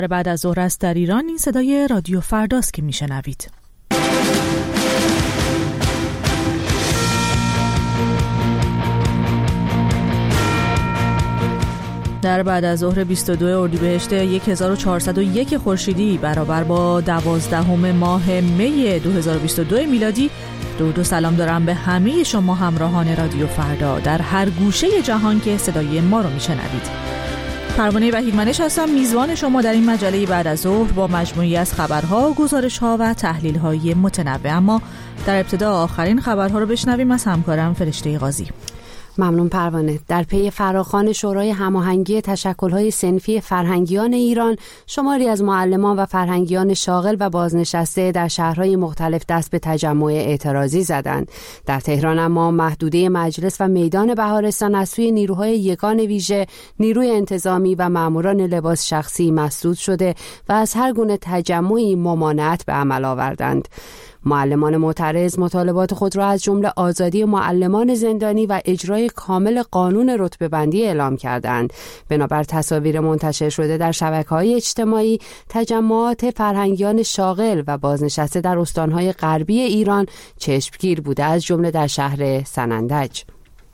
بعد از ظهر است در ایران. این صدای رادیو فرداست که میشنوید. در بعد از ظهر 22 اردیبهشت 1401 خورشیدی برابر با 12 ماه می 2022 میلادی، درود و سلام دارم به همه شما همراهان رادیو فردا در هر گوشه جهان که صدای ما رو میشنوید. پروانه وحیدمنش هستم، میزبان شما در این مجله بعد از ظهر با مجموعی از خبرها، گزارش‌ها و تحلیل‌های متنوع. اما در ابتدا آخرین خبرها رو بشنویم از همکارم فرشته قاضی. ممنون پروانه. در پی فراخوان شورای هماهنگی تشکل‌های صنفی فرهنگیان ایران، شماری از معلمان و فرهنگیان شاغل و بازنشسته در شهرهای مختلف دست به تجمع اعتراضی زدند. در تهران اما محدوده مجلس و میدان بهارستان از سوی نیروهای یگان ویژه، نیروی انتظامی و ماموران لباس شخصی مسدود شده و از هر گونه تجمعی ممانعت به عمل آوردند. معلمان معترض مطالبات خود را از جمله آزادی معلمان زندانی و اجرای کامل قانون رتبه‌بندی اعلام کردند. بنابر تصاویر منتشر شده در شبکه‌های اجتماعی، تجمعات فرهنگیان شاغل و بازنشسته در استان‌های غربی ایران چشمگیر بوده، از جمله در شهر سنندج.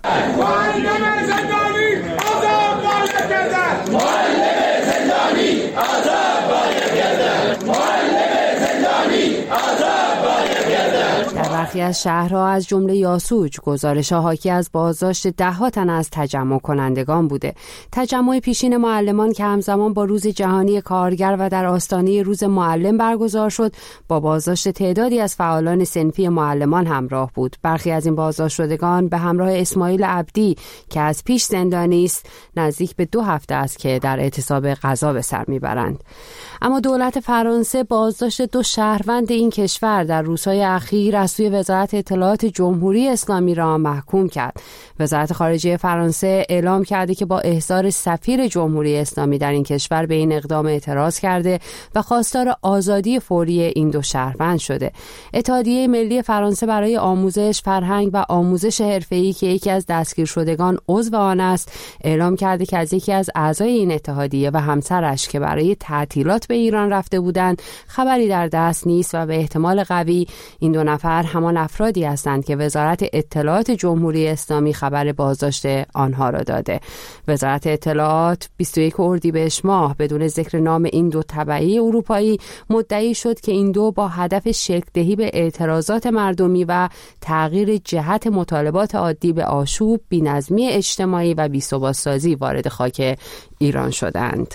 در برخی از شهرها از جمله یاسوج گزارش‌ها حاکی از بازداشت ده‌ها تن از تجمع کنندگان بوده. تجمع پیشین معلمان که همزمان با روز جهانی کارگر و در آستانه روز معلم برگزار شد، با بازداشت تعدادی از فعالان صنفی معلمان همراه بود. برخی از این بازداشت شدگان به همراه اسماعیل عبدی که از پیش زندانی است، نزدیک به 2 هفته است که در اعتصاب غذا به سر میبرند. اما دولت فرانسه بازداشت 2 شهروند این کشور در روزهای اخیر از سوی وزارت اطلاعات جمهوری اسلامی را محکوم کرد. وزارت خارجه فرانسه اعلام کرده که با احضار سفیر جمهوری اسلامی در این کشور به این اقدام اعتراض کرده و خواستار آزادی فوری این 2 شهروند شده. اتحادیه ملی فرانسه برای آموزش، فرهنگ و آموزش حرفه‌ای که یکی از دستگیر شدگان عضو آن است، اعلام کرده که از یکی از اعضای این اتحادیه و همسرش که برای تعطیلات به ایران رفته بودند خبری در دست نیست و به احتمال قوی این 2 نفر همان افرادی هستند که وزارت اطلاعات جمهوری اسلامی خبر بازداشت آنها را داده. وزارت اطلاعات 21 اردیبهشت ماه بدون ذکر نام این 2 تبعی اروپایی مدعی شد که این 2 با هدف شکل‌دهی به اعتراضات مردمی و تغییر جهت مطالبات عادی به آشوب، بی‌نظمی اجتماعی و بی‌ثبات‌سازی وارد خاک ایران شدند.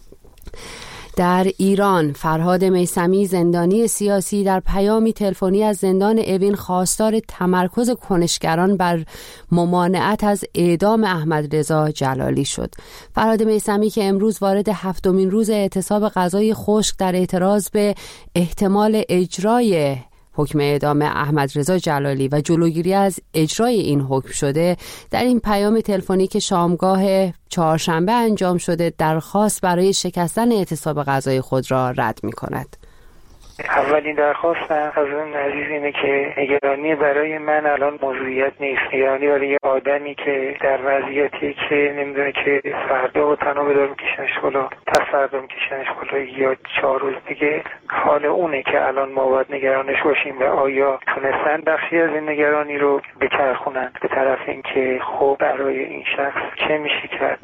در ایران، فرهاد میثمی زندانی سیاسی در پیامی تلفنی از زندان اوین خواستار تمرکز کنشگران بر ممانعت از اعدام احمدرضا جلالی شد. فرهاد میثمی که امروز وارد 7مین روز اعتصاب غذای خشک در اعتراض به احتمال اجرای حکم اعدام احمدرضا جلالی و جلوگیری از اجرای این حکم شده، در این پیام تلفنی که شامگاه چهارشنبه انجام شده درخواست برای شکستن اعتصاب غذای خود را رد می‌کند. اولین درخواستم از اون عزیز اینه که نگرانی برای من الان موضوعیت نیست، نگرانی برای یه آدمی که در وضعیتی که نمیدونه که فردا و تنها بدار میکشنش بالا، پس فردا میکشنش بالا یا 4 روز دیگه، حال اونه که الان ما باید نگرانش باشیم و آیا تونستن بخشی از این نگرانی رو بچرخونن به طرف اینکه خب برای این شخص چه میشه کرد.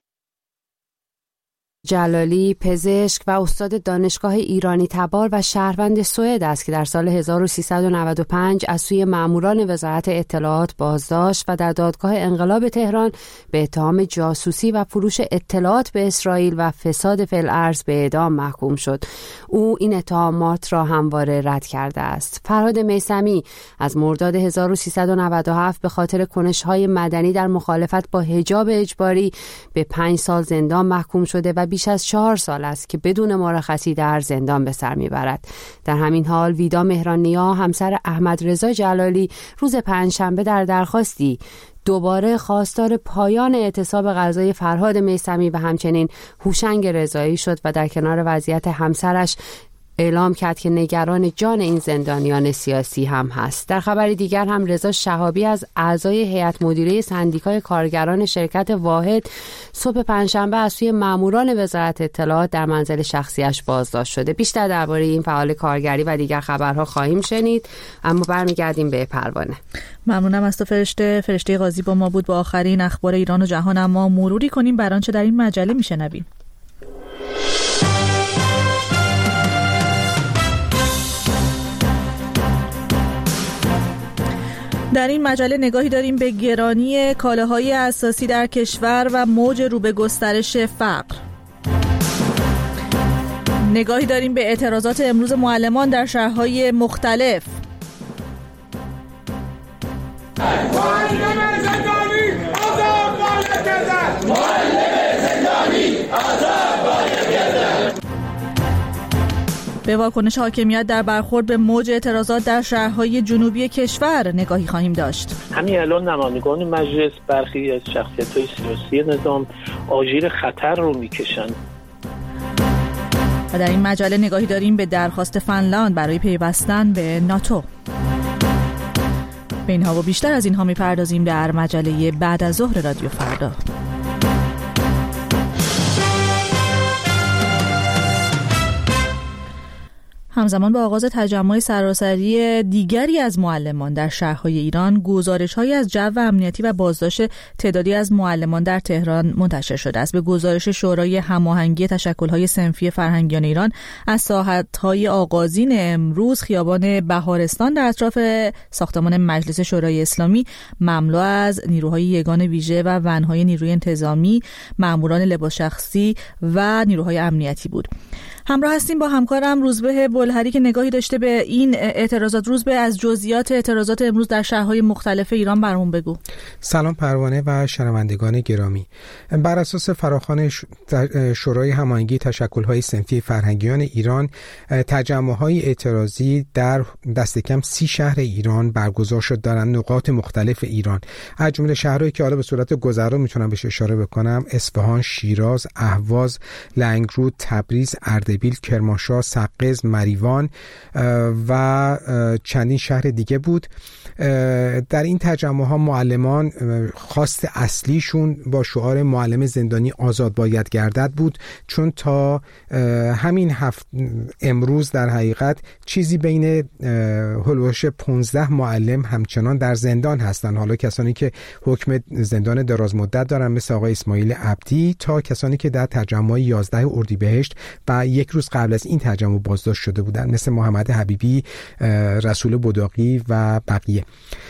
جلالی پزشک و استاد دانشگاه ایرانی تبار و شهروند سوئد است که در سال 1395 از سوی ماموران وزارت اطلاعات بازداشت و در دادگاه انقلاب تهران به اتهام جاسوسی و فروش اطلاعات به اسرائیل و فساد فی الارض به اعدام محکوم شد. او این اتهامات را همواره رد کرده است. فرهاد میثمی از مرداد 1397 به خاطر کنش‌های مدنی در مخالفت با حجاب اجباری به 5 سال زندان محکوم شده و بیش از 4 سال است که بدون مرخصی در زندان به سر میبرد. در همین حال ویدا مهران‌نیا همسر احمدرضا جلالی روز پنجشنبه در درخواستی دوباره خواستار پایان اعتصاب غذای فرهاد میثمی و همچنین هوشنگ رضایی شد و در کنار وضعیت همسرش اعلام کرد که نگران جان این زندانیان سیاسی هم هست. در خبر دیگر هم رضا شهابی از اعضای هیئت مدیره سندیکای کارگران شرکت واحد صبح پنجشنبه از سوی ماموران وزارت اطلاعات در منزل شخصیش بازداشت شده. بیشتر درباره این فعال کارگری و دیگر خبرها خواهیم شنید، اما برمیگردیم به پروانه. ممنونم از تو فرشته قاضی با ما بود با آخرین اخبار ایران و جهان. اما مروری کنیم بر آنچه در این مجله میشنویم. در این مجله نگاهی داریم به گرانی کالاهای اساسی در کشور و موج رو به گسترش فقر. نگاهی داریم به اعتراضات امروز معلمان در شهرهای مختلف. به واکنش حاکمیت در برخورد به موج اعتراضات در شهرهای جنوبی کشور نگاهی خواهیم داشت. همین الان نمایندگان مجلس برخی از شخصیت‌های سیاسی نظام آژیر خطر رو میکشند. و در این مجله نگاهی داریم به درخواست فنلاند برای پیوستن به ناتو. به اینها و بیشتر از اینها میپردازیم در مجله بعد از ظهر رادیو فردا. همزمان با آغاز تجمع سراسری دیگری از معلمان در شهرهای ایران، گزارش‌هایی از جو امنیتی و بازداشت تعدادی از معلمان در تهران منتشر شده است. به گزارش شورای هماهنگی تشکل‌های صنفی فرهنگیان ایران از ساعت‌های آغازین امروز، خیابان بهارستان در اطراف ساختمان مجلس شورای اسلامی مملو از نیروهای یگان ویژه و ون‌های نیروی انتظامی، ماموران لباس شخصی و نیروهای امنیتی بود. همراه هستیم با همکارم روزبه بلهری که نگاهی داشته به این اعتراضات. روزبه، از جزئیات اعتراضات امروز در شهرهای مختلف ایران برامون بگو. سلام پروانه و شنوندگان گرامی. بر اساس فراخوان شورای هماهنگی تشکل‌های صنفی فرهنگیان ایران، تجمع‌های اعتراضی در دست کم 30 شهر ایران برگزار شد در نقاط مختلف ایران. از جمله شهرهایی که حالا به صورت گذرا میتونم بهش اشاره بکنم: اصفهان، شیراز، اهواز، لنگرود، تبریز، اردبیل، کرمانشاه، سقز، مریوان و چندین شهر دیگه بود. در این تجمع‌ها معلمان خواست اصلیشون با شعار معلم زندانی آزاد باید گردد بود، چون تا همین امروز در حقیقت چیزی بین هلوش 15 معلم همچنان در زندان هستند. حالا کسانی که حکم زندان دراز مدت دارن مثل آقای اسماعیل عبدی، تا کسانی که در تجمع 11 اردیبهشت و یک روز قبل از این تجمع بازداشت شده بودند مثل محمد حبیبی، رسول بداقی و بقیه.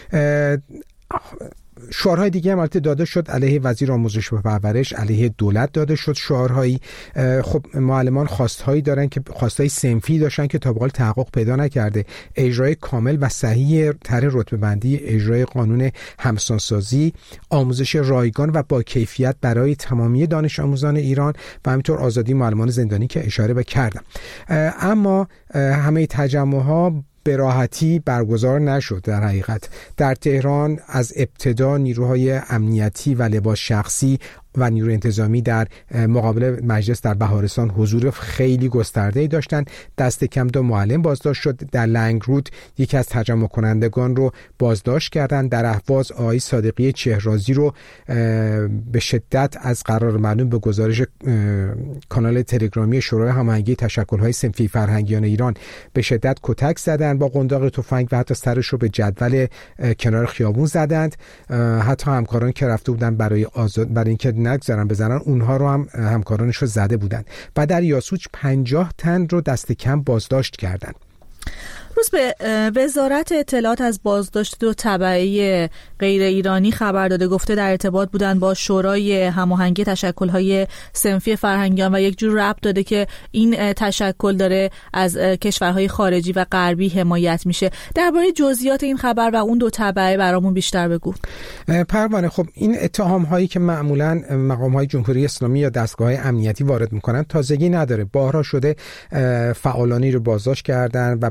شعارهای دیگه هم البته داده شد، علیه وزیر آموزش و پرورش، علیه دولت داده شد شعارهایی. خب معلمان خواستهایی دارن که خواستهای صنفی داشتن که تا به حال تحقق پیدا نکرده: اجرای کامل و صحیح طرح رتبه‌بندی، اجرای قانون همسانسازی، آموزش رایگان و با کیفیت برای تمامی دانش آموزان ایران و همینطور آزادی معلمان زندانی که اشاره بکردم. اما همه تجمع‌ها به راحتی برگزار نشد. در حقیقت در تهران از ابتدا نیروهای امنیتی و لباس شخصی و نیروی انتظامی در مقابل مجلس در بهارستان حضور خیلی گسترده‌ای داشتند. دست کم 2 معلم بازداشت شد. در لنگرود یکی از تجمع کنندگان رو بازداشت کردند. در اهواز آقای صادقی چهرازی رو به شدت از قرار معلوم به گزارش کانال تلگرامی شورای هماهنگی تشکل‌های صنفی فرهنگیان ایران به شدت کتک زدند با قنداق تفنگ و حتی سرش رو به جدول کنار خیابون زدند. حتی همکاران که رفته بودن برای اینکه نگذارن بزنن، اونها رو هم همکارانش رو زده بودن و در یاسوج 50 تن رو دست کم بازداشت کردند. روز به وزارت اطلاعات از بازداشت 2 تبعه غیر ایرانی خبر داده، گفته در ارتباط بودن با شورای هماهنگی تشکل‌های صنفی فرهنگیان و یک جور ربط داده که این تشکل داره از کشورهای خارجی و غربی حمایت میشه. درباره جزئیات این خبر و اون 2 تبعه برامون بیشتر بگو. پروانه، خب این اتهام هایی که معمولاً مقام‌های جمهوری اسلامی یا دستگاه‌های امنیتی وارد میکنن تازگی نداره. بارها شده فعالانی رو بازداشت کردن و بعد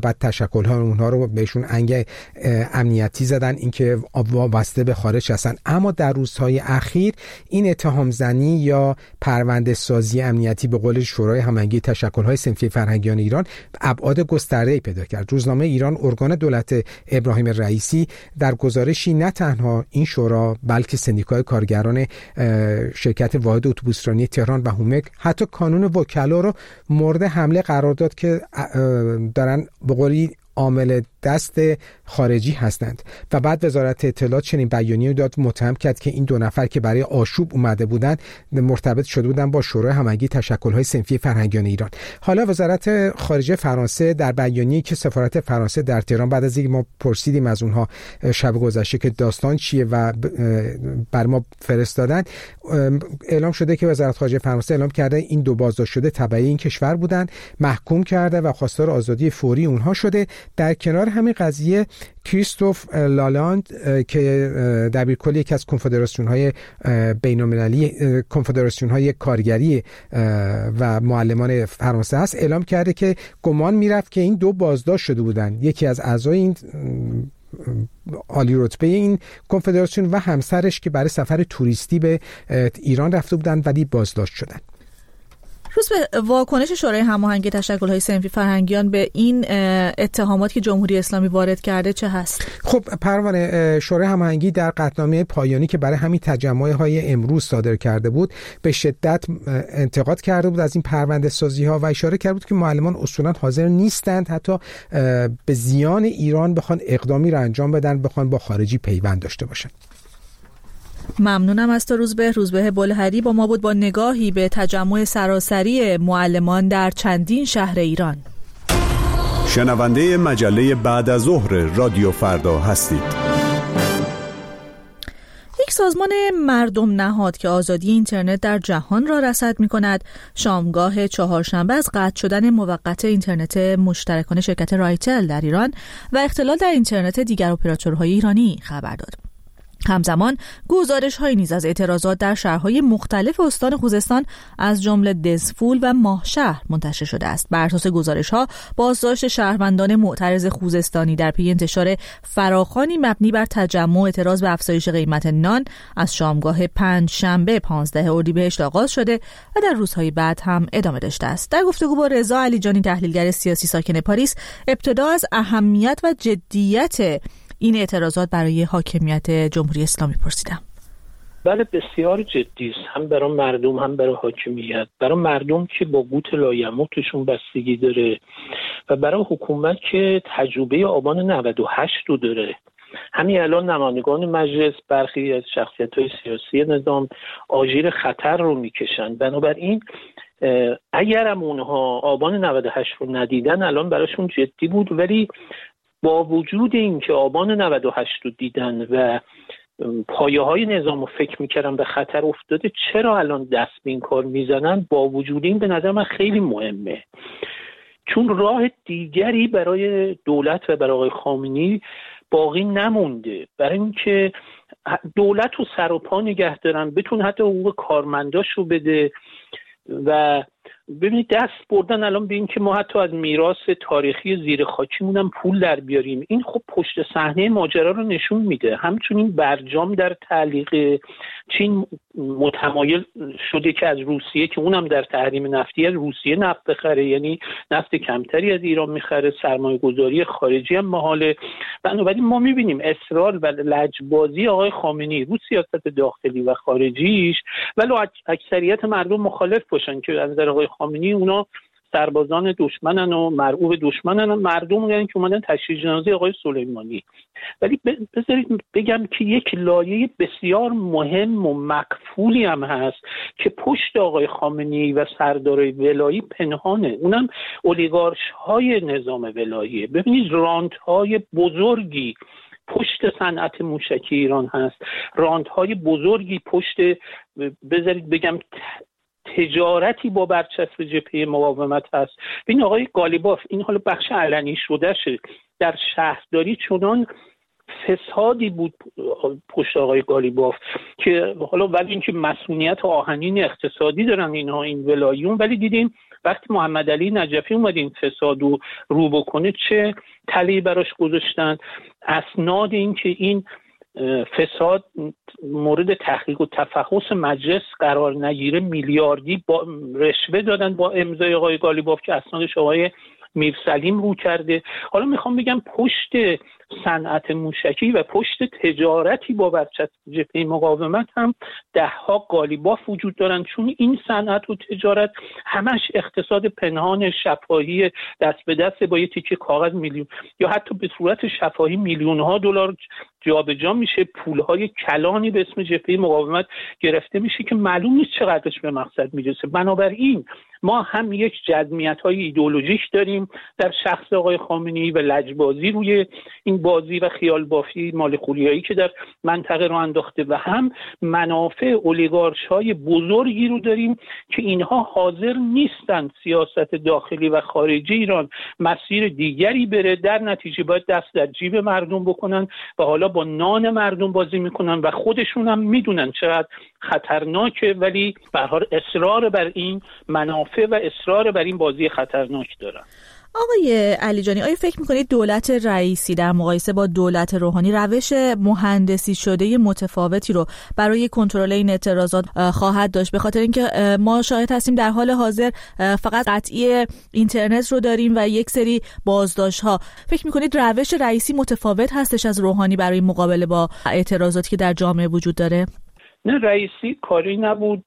تشکل‌ها اونها رو بهشون انگ امنیتی زدن، اینکه وابسته به خارج هستن. اما در روزهای اخیر این اتهام زنی یا پرونده سازی امنیتی به قول شورای هماهنگی تشکل‌های صنفی فرهنگیان ایران ابعاد گسترده‌ای پیدا کرد. روزنامه ایران، ارگان دولت ابراهیم رئیسی، در گزارشی نه تنها این شورا بلکه سندیکای کارگران شرکت واحد اتوبوسرانی تهران و هومک حتی کانون وکلا رو مورد حمله قرار داد که دارن به قولی عامل دست خارجی هستند. و بعد وزارت اطلاعات چنین بیانیه‌ای داد، متهم کرد که این دو نفر که برای آشوب اومده بودند مرتبط شده بودند با شورای هماهنگی تشکل‌های صنفی فرهنگیان ایران. حالا وزارت خارجه فرانسه در بیانیه‌ای که سفارت فرانسه در تهران بعد از اینکه ما پرسیدیم از اونها شب گذشته که داستان چیه و بر ما فرستادن، اعلام شده که وزارت خارجه فرانسه اعلام کرده این دو بازداشت شده تبعی این کشور بودند، محکوم کرده و خواستار آزادی فوری اونها شده. در کنار همین قضیه کریستوف لالاند که دبیرکل یکی از کنفدراسیون‌های بین‌المللی، کنفدراسیون‌های کارگری و معلمان فرانسه است، اعلام کرده که گمان می‌رفت که این دو بازداشت شده بودند، یکی از اعضای این عالی رتبه این کنفدراسیون و همسرش که برای سفر توریستی به ایران رفته بودند ولی بازداشت شدند. روز به واکنش شورای هماهنگی تشکل‌های صنفی فرهنگیان به این اتهامات که جمهوری اسلامی وارد کرده چه هست؟ خب پروانه، شورای هماهنگی در قطعنامه پایانی که برای همین تجمع‌های امروز صادر کرده بود به شدت انتقاد کرده بود از این پرونده سازی‌ها و اشاره کرده بود که معلمان اصولاً حاضر نیستند حتی به زیان ایران بخوان اقدامی را انجام بدن، بخوان با خارجی پیوند داشته باشند. ممنونم از تو روزبه بلهری با ما بود با نگاهی به تجمع سراسری معلمان در چندین شهر ایران. شنونده مجله بعد از ظهر رادیو فردا هستید. یک سازمان مردم نهاد که آزادی اینترنت در جهان را رصد می‌کند، شامگاه چهارشنبه از قطع شدن موقت اینترنت مشترکان شرکت رایتل در ایران و اختلال در اینترنت دیگر اپراتورهای ایرانی خبر داد. همزمان گزارش‌هایی نیز از اعتراضات در شهرهای مختلف استان خوزستان از جمله دزفول و ماهشهر منتشر شده است. بر اساس گزارش‌ها بازداشت شهروندان معترض خوزستانی در پی انتشار فراخوانی مبنی بر تجمع اعتراض به افزایش قیمت نان از شامگاه پنجشنبه 15 اردیبهشت آغاز شده و در روزهای بعد هم ادامه داشته است. در گفتگو با رضا علیجانی تحلیلگر سیاسی ساکن پاریس، ابتدا از اهمیت و جدیت این اعتراضات برای حاکمیت جمهوری اسلامی پرسیدم. بله، بسیار جدی است، هم برای مردم هم برای حاکمیت. برای مردم که با قوت لایموتشون بستگی داره و برای حکومت که تجربه آبان 98 رو داره. همین الان نمایندگان مجلس برخی از شخصیت‌های سیاسی نظام آژیر خطر رو میکشن. بنابراین اگر هم اونها آبان 98 رو ندیدن الان براشون جدی بود، ولی با وجود اینکه آبان 98 رو دیدن و پایه‌های نظام رو فکر می‌کردن به خطر افتاده، چرا الان دست به این کار میزنن؟ با وجود این به نظر من خیلی مهمه، چون راه دیگری برای دولت و برای آقای خامنه‌ای باقی نمونده برای اینکه دولت رو سر و پا نگه دارن، بتون حتی حقوق کارمنداش رو بده. و ببینید دست بردن الان به این که ما حتی از میراث تاریخی زیر خاکیمون هم پول در بیاریم. این خب پشت صحنه ماجرا رو نشون میده. همچنین برجام در تعلیق چین متمایل شده که از روسیه که اونم در تحریم نفتی از روسیه نفت بخره، یعنی نفت کمتری از ایران میخره، سرمایه گذاری خارجی هم محاله. بنابراین ما میبینیم اصرار و لجبازی آقای خامنه‌ای رو سیاست داخلی و خارجیش، ولی اکثریت مردم مخالف باشن که از نظر آقای خامنه‌ای اونا سربازان دشمنن و مرعوب دشمنن، مردم میگن که اومدن تشییع جنازه آقای سلیمانی. ولی بذارید بگم که یک لایه بسیار مهم و مقفولی هم هست که پشت آقای خامنه‌ای و سردارای ولایی پنهانه، اونم اولیگارش‌های نظام ولاییه. ببینید رانت‌های بزرگی پشت صنعت موشکی ایران هست، رانت‌های بزرگی پشت، بذارید بگم، تجارتی با برچسب جبهه مقاومت هست. ببین آقای قالیباف، این حالا بخش علنی شده شه، در شهرداری چنان فسادی بود پشت آقای قالیباف که حالا ولی اینکه مسئولیت آهنین اقتصادی دارن اینها این ولاییون، ولی دیدیم وقتی محمد علی نجفی اومد این فساد رو بکنه چه تله‌ای براش گذاشتن. اسناد این که این فساد مورد تحقیق و تفحص مجلس قرار نگیره، میلیاردی با رشوه دادن با امضای آقای قالیباف که اسنادش آقای میرسلیم رو کرده. حالا میخوام بگم پشت صنعت موشکی و پشت تجارتی با برچسب جبهه مقاومت هم 10 قالیباف وجود دارن، چون این صنعت و تجارت همش اقتصاد پنهان شفاهی دست به دست با یه تیکه کاغذ میلیون یا حتی به صورت شفاهی میلیون ها دلار جابجا میشه، پولهای کلانی به اسم جبهه مقاومت گرفته میشه که معلوم نیست چقدرش به مقصد میرسه. بنابراین ما هم یک جزمیت‌های ایدئولوژیک داریم در شخص آقای خامنه‌ای و لجبازی روی این بازی و خیال بافی مال خولیایی که در منطقه رو انداخته و هم منافع اولیگارش‌های بزرگی رو داریم که اینها حاضر نیستن سیاست داخلی و خارجی ایران مسیر دیگری بره، در نتیجه باید دست در جیب مردم بکنن و حالا با نان مردم بازی میکنن و خودشون هم میدونن چقدر خطرناکه، ولی به هر حال اصرار بر این منافع و اصرار بر این بازی خطرناک دارن. آقای علیجانی، آیا فکر میکنید دولت رئیسی در مقایسه با دولت روحانی روش مهندسی شده متفاوتی رو برای کنترل این اعتراضات خواهد داشت؟ به خاطر اینکه ما شاهد هستیم در حال حاضر فقط قطعی اینترنت رو داریم و یک سری بازداشت‌ها. فکر میکنید روش رئیسی متفاوت هستش از روحانی برای مقابله با اعتراضاتی که در جامعه وجود داره؟ نه، رئیسی کاری نبود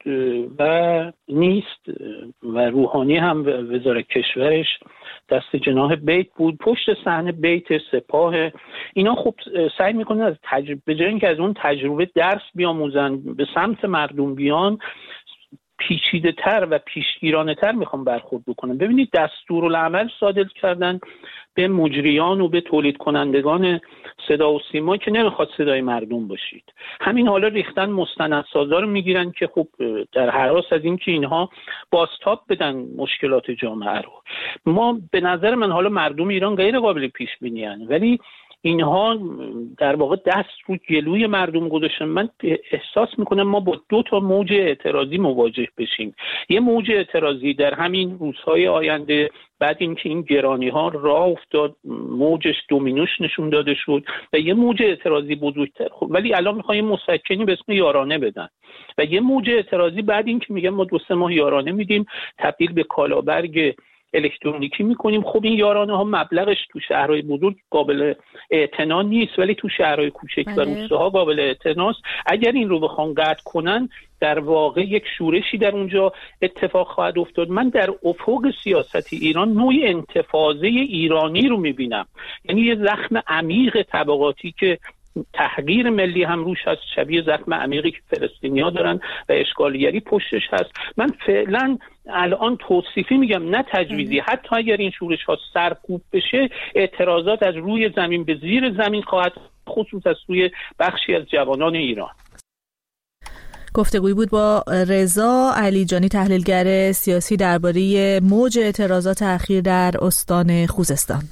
و نیست و روحانی هم وزارت کشورش دست جناح بیت بود، پشت صحنه بیت سپاه. اینا خب سعی میکنن از به جای اینکه از اون تجربه درس بیاموزن به سمت مردم بیان، پیچیده تر و پیشگیرانه تر میخوام برخورد بکنن. ببینید دستورالعمل صادر کردن به مجریان و به تولید کنندگان صدا و سیما که نمیخواد صدای مردم باشید. همین حالا ریختن مستندسازا رو میگیرن که خب در هراس از این که اینها بازتاب بدن مشکلات جامعه رو. ما به نظر من حالا مردم ایران غیر قابل پیش بینی ان، ولی اینها در واقع دست رو گلوی مردم گذاشتن. من احساس میکنم ما با 2 موج اعتراضی مواجه بشیم. یه موج اعتراضی در همین روزهای آینده بعد اینکه این گرانی ها راه افتاد، موجش دومینوش نشون داده شد و یه موج اعتراضی بزرگتر، خب ولی الان میخوایم مسکنی به اسم یارانه بدن و یه موج اعتراضی بعد اینکه میگن ما 2-3 ماه یارانه میدیم تبدیل به کالابرگ الکترونیکی میکنیم. خب این یارانه ها مبلغش تو شهرهای بزرگ قابل اعتنا نیست، ولی تو شهرهای کوچک و روستاها قابل اعتناست. اگر این رو بخوان قطع کنن در واقع یک شورشی در اونجا اتفاق خواهد افتاد. من در افق سیاستی ایران نوعی انتفاضه ایرانی رو میبینم، یعنی یه زخم عمیق طبقاتی که تحقیر ملی هم روش هست، شبیه زخم عمیقی که فلسطینی‌ها دارن و اشغالگری پشتش هست. من فعلا الان توصیفی میگم نه تجویزی، حتی اگر این شورش ها سرکوب بشه اعتراضات از روی زمین به زیر زمین خواهد، خصوص از سوی بخشی از جوانان ایران. گفتگویی بود با رضا علیجانی، تحلیلگر سیاسی، درباره موج اعتراضات اخیر در استان خوزستان.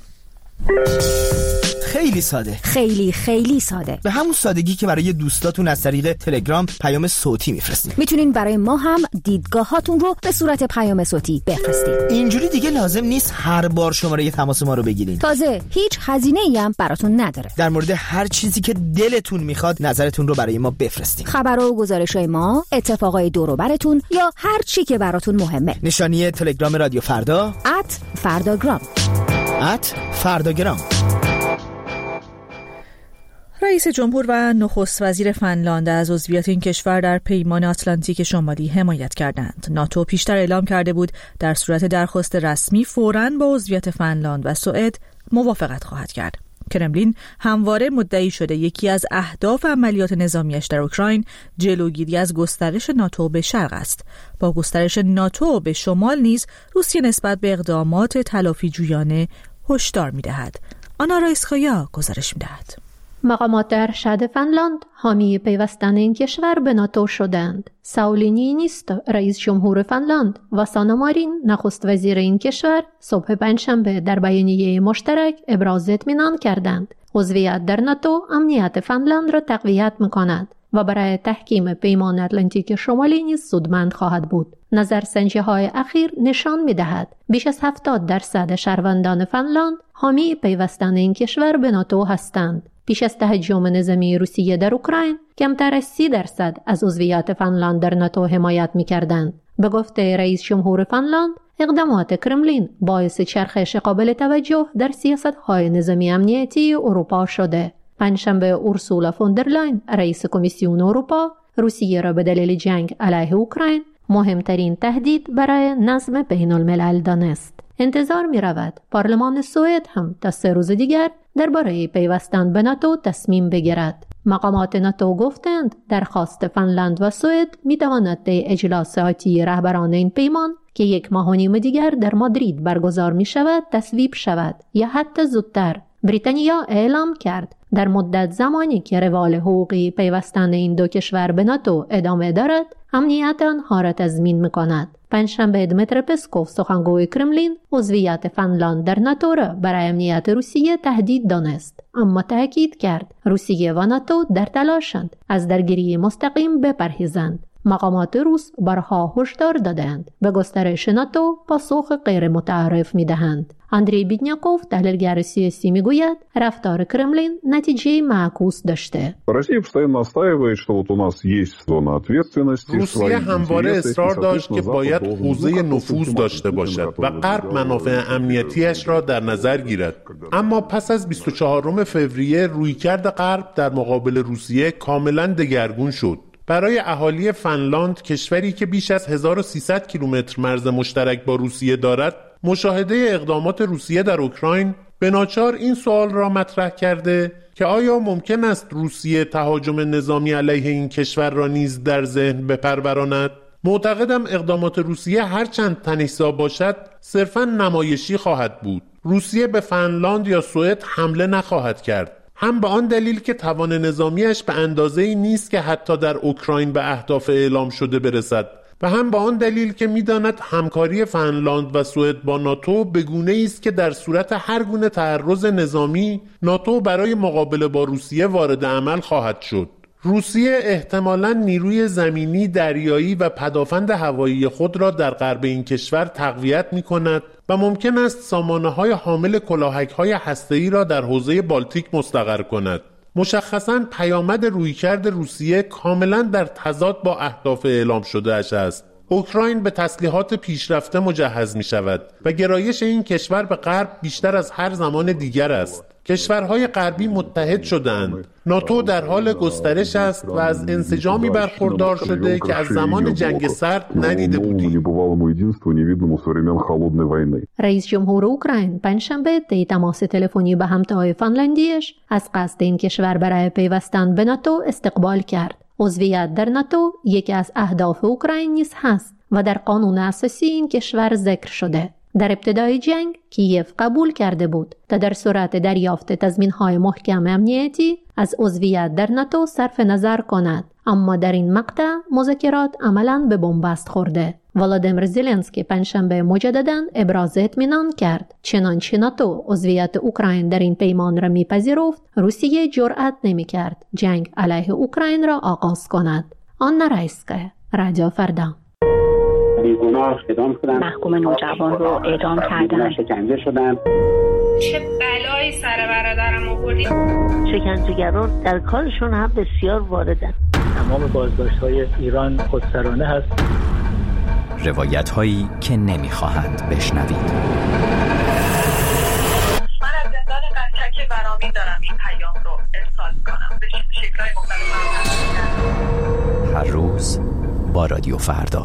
خیلی ساده، خیلی ساده، به همون سادگی که برای دوستاتون از طریق تلگرام پیام صوتی میفرستید. میتونین برای ما هم دیدگاهاتون رو به صورت پیام صوتی بفرستید. اینجوری دیگه لازم نیست هر بار شماره تماس ما رو بگیرین. تازه هیچ هزینه‌ای هم براتون نداره. در مورد هر چیزی که دلتون میخواد نظرتون رو برای ما بفرستید. خبرها و گزارش‌های ما، اتفاقای دور و براتون یا هر چی که براتون مهمه. نشانی تلگرام رادیو فردا @فرداگرام. @فرداگرام. رئیس جمهور و نخست وزیر فنلاند از عضویت این کشور در پیمان آتلانتیک شمالی حمایت کردند. ناتو پیشتر اعلام کرده بود در صورت درخواست رسمی فوراً با عضویت فنلاند و سوئد موافقت خواهد کرد. کرملین همواره مدعی شده یکی از اهداف عملیات نظامیش در اوکراین جلوگیری از گسترش ناتو به شرق است. با گسترش ناتو به شمال نیز روسیه نسبت به اقدامات تلافی جویانه هشدار می‌دهد. آنا رایسخایا گزارش می‌دهد. مقامات در شهر فنلاند حامی پیوستن این کشور به ناتو شدند. ساولی نیینیستو رئیس جمهور فنلاند و سانا مارین نخست وزیر این کشور صبح پنجشنبه در بیانیه مشترک ابراز اطمینان کردند. عضویت در ناتو امنیت فنلاند را تقویت می‌کند. و برای تحکیم پیمان اتلانتیک شمالی نیز سودمند خواهد بود. نظرسنجی‌های اخیر نشان می‌دهد بیش از 70% شهروندان فنلاند حامی پیوستن این کشور به ناتو هستند. پیش از تهجم نظامی روسیه در اوکراین کمتر از 30% از عضویت فنلاند در ناتو حمایت می‌کردند. به گفته رئیس جمهور فنلاند، اقدامات کرملین باعث چرخش قابل توجه در سیاست‌های نظامی امنیتی اروپا شده. پنجشنبه اورسولا فوندرلاین رئیس کمیسیون اروپا روسیه را به دلیل جنگ علیه اوکراین مهمترین تهدید برای نظم بین الملل دانست. انتظار می رود پارلمان سوئد هم تا 3 روز دیگر درباره پیوستن به ناتو تصمیم بگیرد. مقامات ناتو گفتند درخواست فنلاند و سوئد می تواند در اجلاس آتی رهبران این پیمان که 1 ماه و نیم دیگر در مادرید برگزار می شود تصویب شود یا حتی زودتر. بریتانیا اعلام کرد در مدت زمانی که روال حقوقی پیوستن این دو کشور به ناتو ادامه دارد، امنیت آنها را تضمین می‌کند. پنجشنبه دمیتر پسکوف سخنگوی کرملین عضویت فنلاند در ناتو را برای امنیت روسیه تهدید دانست، اما تاکید کرد روسیه و ناتو در تلاشند از درگیری مستقیم بپرهیزند. مقامات روس بارها هشدار دادند به گسترش ناتو پاسخ غیر متعارف می‌دهند. اندری بیدنیاکوف تحلیلگر سیاسی میگوید رفتار کرملین نتیجه معکوس داشته. روسیه همواره اصرار داشت که باید حوزه نفوذ داشته باشد و غرب منافع امنیتیش را در نظر گیرد. اما پس از 24 فوریه رویکرد غرب در مقابل روسیه کاملا دگرگون شد. برای اهالی فنلاند، کشوری که بیش از 1300 کیلومتر مرز مشترک با روسیه دارد، مشاهده اقدامات روسیه در اوکراین به ناچار این سوال را مطرح کرده که آیا ممکن است روسیه تهاجم نظامی علیه این کشور را نیز در ذهن بپروراند؟ معتقدم اقدامات روسیه هرچند تنحصار باشد صرفاً نمایشی خواهد بود. روسیه به فنلاند یا سوئد حمله نخواهد کرد، هم به آن دلیل که توان نظامیش به اندازه‌ای نیست که حتی در اوکراین به اهداف اعلام شده برسد و هم به آن دلیل که می‌داند همکاری فنلاند و سوئد با ناتو به گونه‌ای است که در صورت هر گونه تعرض نظامی ناتو برای مقابله با روسیه وارد عمل خواهد شد. روسیه احتمالاً نیروی زمینی، دریایی و پدافند هوایی خود را در غرب این کشور تقویت می‌کند و ممکن است سامانه‌های حامل کلاهک‌های هسته‌ای را در حوزه بالتیک مستقر کند. مشخصاً پیامد رویکرد روسیه کاملاً در تضاد با اهداف اعلام شده اش است. اوکراین به تسلیحات پیشرفته مجهز می شود و گرایش این کشور به غرب بیشتر از هر زمان دیگر است. کشورهای غربی متحد شدند. ناتو در حال گسترش است و از انسجامی برخوردار شده که از زمان جنگ سرد ندیده بودیم. رئیس جمهور اوکراین پنجشنبه طی تماس تلفنی به همتای فنلاندیش از قصد این کشور برای پیوستن به ناتو استقبال کرد. عضویت در ناتو یکی از اهداف اوکراین نیز هست و در قانون اساسی این کشور ذکر شده. در ابتدای جنگ کیف قبول کرده بود تا در صورت دریافت تضمین‌های محکم امنیتی از عضویت در ناتو صرف نظر کند، اما در این مقطع مذاکرات عملاً به بنبست خورده. ولادیمیر زلنسکی پنجشنبه مجدداً ابراز اطمینان کرد چنانچه ناتو عضویت اوکراین در این پیمان را میپذیرفت، روسیه جرأت نمی‌کرد جنگ علیه اوکراین را آغاز کند. آنا رایسکا، رادیو فردا. محکوم نوجوان رو اعدام کردن. شکنجه شدن. چه بلایی سر برادرم آوردی؟ شکنجهگران در کارشون هم بسیار واردن. تمام بازداشت‌های ایران خودسرانه هست. روایت‌هایی که نمی‌خواهند بشنوید. من از زندان قنچک برامین دارم این پیام رو ارسال می‌کنم به شکل‌های مختلف. هر روز با رادیو فردا.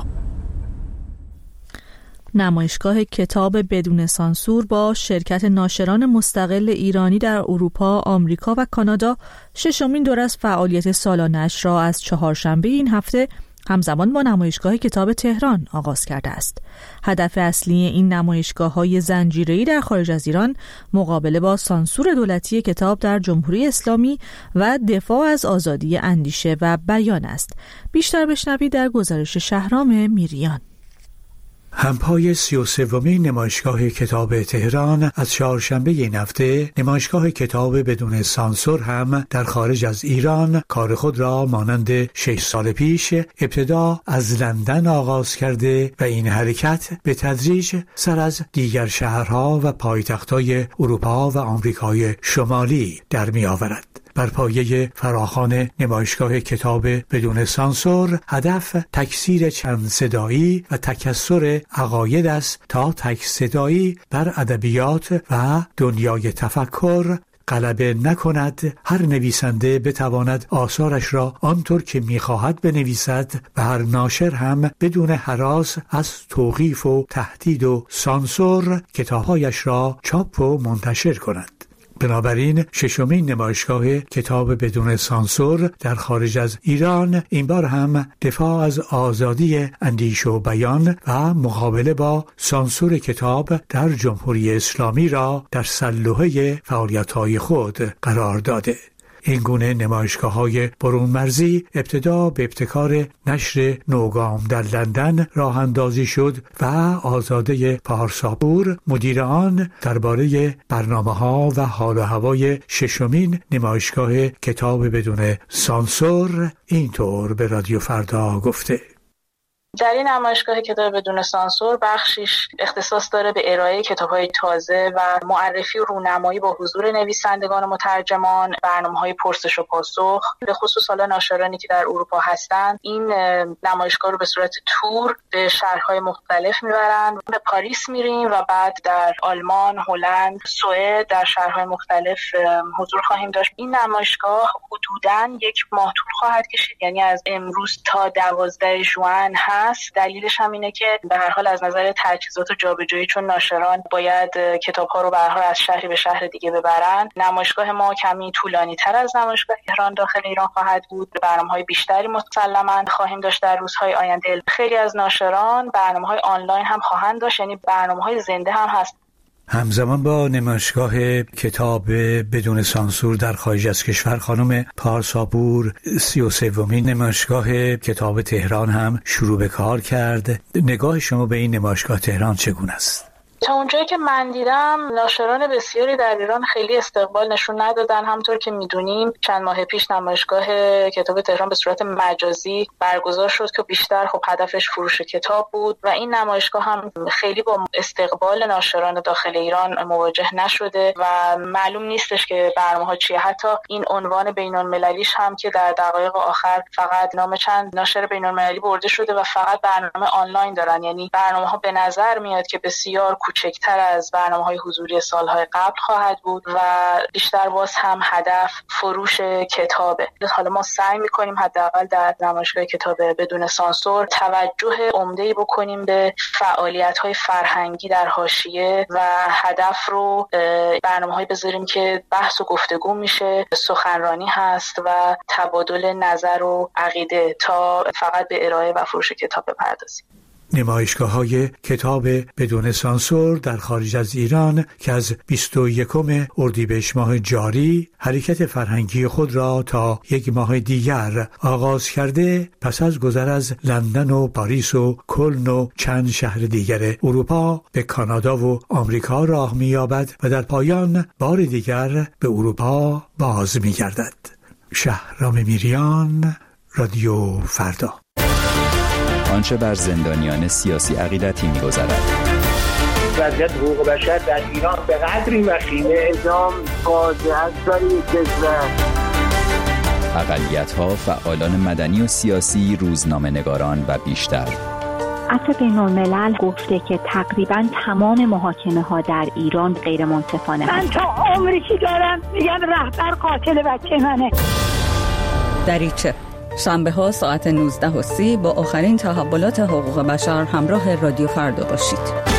نمایشگاه کتاب بدون سانسور با شرکت ناشران مستقل ایرانی در اروپا، آمریکا و کانادا ششمین دور از فعالیت سالانه‌اش را از چهارشنبه این هفته همزمان با نمایشگاه کتاب تهران آغاز کرده است. هدف اصلی این نمایشگاه‌های زنجیره‌ای در خارج از ایران مقابله با سانسور دولتی کتاب در جمهوری اسلامی و دفاع از آزادی اندیشه و بیان است. بیشتر بشنوید در گزارش شهرام میریان. همپای 33مین نمایشگاه کتاب تهران از چهارشنبه این هفته نمایشگاه کتاب بدون سانسور هم در خارج از ایران کار خود را مانند 6 سال پیش ابتدا از لندن آغاز کرده و این حرکت به تدریج سر از دیگر شهرها و پایتخت‌های اروپا و آمریکای شمالی در می آورد. بر پایه فراخوان نمایشگاه کتاب بدون سانسور هدف تکثیر چند صدایی و تکثر عقاید است تا تک صدایی بر ادبیات و دنیای تفکر غلبه نکند، هر نویسنده بتواند آثارش را آنطور که می‌خواهد بنویسد و هر ناشر هم بدون هراس از توقیف و تهدید و سانسور کتاب‌هایش را چاپ و منتشر کند. بنابراین 6مین نمایشگاه کتاب بدون سانسور در خارج از ایران این بار هم دفاع از آزادی اندیشه و بیان و مقابله با سانسور کتاب در جمهوری اسلامی را در سلوحه فعالیت‌های خود قرار داده. این گونه نمایشگاه‌های برون مرزی ابتدا به ابتکار نشر نوگام در لندن راه اندازی شد و آزاده پارساپور مدیر آن درباره برنامه‌ها و حال و هوای 6مین نمایشگاه کتاب بدون سانسور اینطور به رادیو فردا گفته: در این نمایشگاه کتاب بدون سانسور بخشیش اختصاص داره به ارائه کتاب‌های تازه و معرفی و رونمایی با حضور نویسندگان و مترجمان، برنامه‌های پرسش و پاسخ، به خصوص حالا ناشرانی که در اروپا هستند. این نمایشگاه رو به صورت تور به شهرهای مختلف میبرن. به پاریس میریم و بعد در آلمان، هلند، سوئد در شهرهای مختلف حضور خواهیم داشت. این نمایشگاه حدوداً 1 ماه طول خواهد کشید، یعنی از امروز تا 12 ژوئن هست. دلیلش هم اینه که به هر حال از نظر تجهیزات و جابجایی، چون ناشران باید کتاب‌ها رو به هر حال از شهری به شهر دیگه ببرن، نمایشگاه ما کمی طولانی‌تر از نمایشگاه تهران داخل ایران خواهد بود. برنامه‌های بیشتری مسلماً خواهیم داشت در روزهای آینده. خیلی از ناشران برنامه‌های آنلاین هم خواهند داشت، یعنی برنامه‌های زنده هم هست. همزمان با نمایشگاه کتاب بدون سانسور در خارج از کشور خانم پارساپور 33مین نمایشگاه کتاب تهران هم شروع به کار کرد. نگاه شما به این نمایشگاه تهران چگونه است؟ تا اونجایی که من دیدم ناشران بسیاری در ایران خیلی استقبال نشون ندادن. همونطور که میدونیم چند ماه پیش نمایشگاه کتاب تهران به صورت مجازی برگزار شد که بیشتر خب هدفش فروش کتاب بود و این نمایشگاه هم خیلی با استقبال ناشران داخل ایران مواجه نشده و معلوم نیستش که برنامه‌ها چیه. حتی این عنوان بین‌المللیش هم که در دقایق آخر فقط نام چند ناشر بین‌المللی برده شده و فقط برنامه آنلاین دارن، یعنی برنامه‌ها به نظر میاد که بسیار کوچکتر از برنامه‌های حضوری سال‌های قبل خواهد بود و بیشتر باز هم هدف فروش کتابه. حالا ما سعی می‌کنیم حداقل در نمایشگاه کتاب بدون سانسور توجه عمده‌ای بکنیم به فعالیت‌های فرهنگی در حاشیه و هدف رو برنامه‌هایی بذاریم که بحث و گفتگو میشه، سخنرانی هست و تبادل نظر و عقیده تا فقط به ارائه و فروش کتاب بپردازیم. نمایشگاه‌های کتاب بدون سانسور در خارج از ایران که از 21 اردیبهشت ماه جاری حرکت فرهنگی خود را تا 1 ماه دیگر آغاز کرده، پس از گذر از لندن و پاریس و کلن و چند شهر دیگر اروپا به کانادا و آمریکا راه می‌یابد و در پایان بار دیگر به اروپا باز می‌گردد. شهرام میریان، رادیو فردا. آنچه بر زندانیان سیاسی عقیدتی می‌گذرد. وضعیت حقوق بشر در ایران به قدری وخیمه، اعدام فاجعه برای کشور. اقلیت‌ها، فعالان مدنی و سیاسی، روزنامه‌نگاران و بیشتر. عفو بین‌الملل گفته که تقریباً تمام محاکمه‌ها در ایران غیر منصفانه. من تا عمری که دارم میگم رهبر قاتل بچه منه. دریچه شنبه ها ساعت 19:30 با آخرین تحولات حقوق بشر همراه رادیو فردا باشید.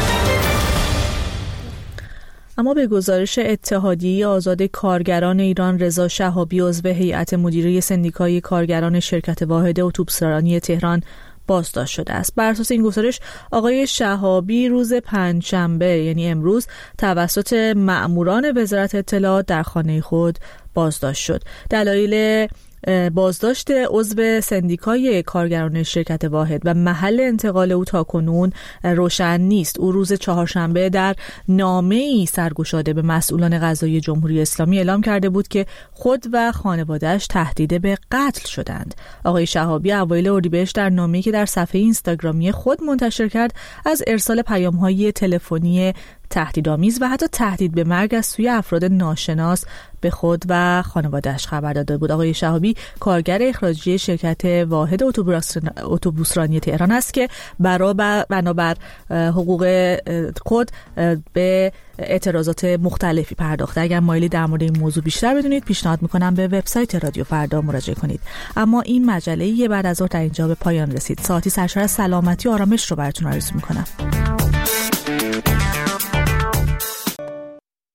اما به گزارش اتحادیه آزاد کارگران ایران، رضا شهابی عضو هیئت مدیره سندیکای کارگران شرکت واحد اتوبوسرانی تهران بازداشت شده است. بر اساس این گزارش آقای شهابی روز پنجشنبه یعنی امروز توسط مأموران وزارت اطلاعات در خانه خود بازداشت شد. دلایل بازداشت عضو سندیکای کارگران شرکت واحد و محل انتقال او تاکنون روشن نیست. او روز چهارشنبه در نامه‌ای سرگشاده به مسئولان قضایی جمهوری اسلامی اعلام کرده بود که خود و خانواده‌اش تهدید به قتل شدند. آقای شهابی اوایل اردیبهشت در نامه‌ای که در صفحه اینستاگرامی خود منتشر کرد از ارسال پیام‌های تلفنی تهدیدآمیز و حتی تهدید به مرگ از سوی افراد ناشناس به خود و خانواده‌اش خبر داده بود. آقای شهابی کارگر اخراجی شرکت واحد اتوبوسرانی تهران است که بنابر حقوق خود به اعتراضات مختلفی پرداخته. اگر مایلی در مورد این موضوع بیشتر بدونید پیشنهاد میکنم به وبسایت رادیو فردا مراجعه کنید. اما این مجله بعد از ظهر در اینجا به پایان رسید. ساعتی سرشار از سلامتی و آرامش رو براتون آرزو میکنم.